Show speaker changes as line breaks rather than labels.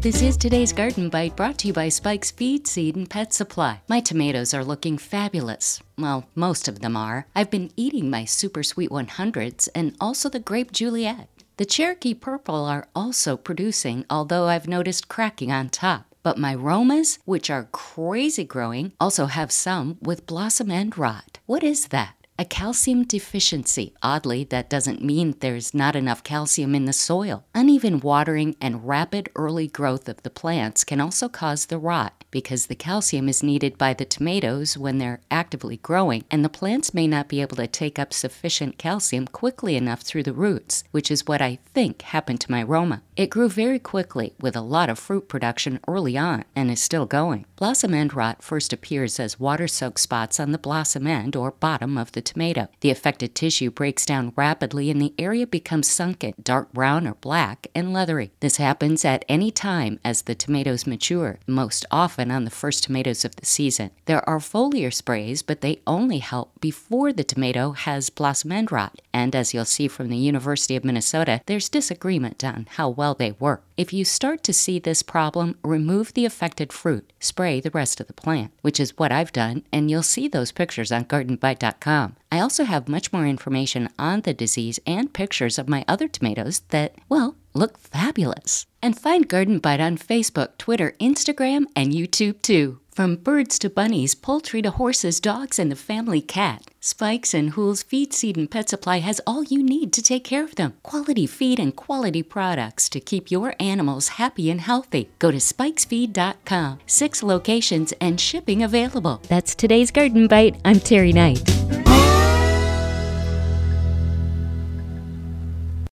This is today's Garden Bite, brought to you by Spike's Feed, Seed, and Pet Supply. My tomatoes are looking fabulous. Well, most of them are. I've been eating my Super Sweet 100s and also the Grape Juliet. The Cherokee Purple are also producing, although I've noticed cracking on top. But my Romas, which are crazy growing, also have some with blossom end rot. What is that? A calcium deficiency. Oddly, that doesn't mean there's not enough calcium in the soil. Uneven watering and rapid early growth of the plants can also cause the rot because the calcium is needed by the tomatoes when they're actively growing, and the plants may not be able to take up sufficient calcium quickly enough through the roots, which is what I think happened to my Roma. It grew very quickly with a lot of fruit production early on and is still going. Blossom end rot first appears as water-soaked spots on the blossom end or bottom of the tomato. The affected tissue breaks down rapidly and the area becomes sunken, dark brown or black, and leathery. This happens at any time as the tomatoes mature, most often on the first tomatoes of the season. There are foliar sprays, but they only help before the tomato has blossom end rot. And as you'll see from the University of Minnesota, there's disagreement on how well they work. If you start to see this problem, remove the affected fruit. Spray the rest of the plant, which is what I've done, and you'll see those pictures on gardenbite.com. I also have much more information on the disease and pictures of my other tomatoes that, well, look fabulous. And find Garden Bite on Facebook, Twitter, Instagram, and YouTube too. From birds to bunnies, poultry to horses, dogs, and the family cat, Spikes and Hoole's Feed, Seed, and Pet Supply has all you need to take care of them. Quality feed and quality products to keep your animals happy and healthy. Go to spikesfeed.com. 6 locations and shipping available. That's today's Garden Bite. I'm Terry Knight.